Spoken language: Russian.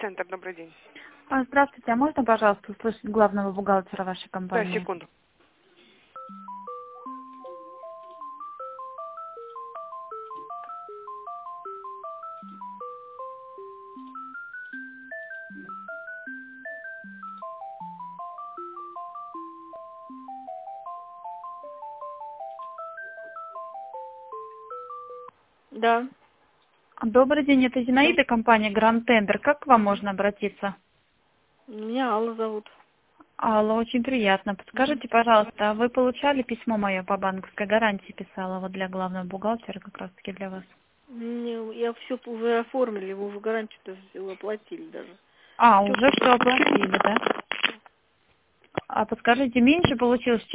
Центр, добрый день. Здравствуйте, а можно, пожалуйста, услышать главного бухгалтера вашей Да, компании? секунду. Да, Добрый день, это Зинаида, компания Grand Tender. Как к вам можно обратиться? меня Алла зовут. Алло, очень приятно. Подскажите, пожалуйста, а вы получали письмо мое по банковской гарантии, писала вот для главного бухгалтера, как раз таки для вас? Я все уже оформили, вы уже гарантию-то всё оплатили даже. Уже все оплатили, да? А подскажите, меньше получилось,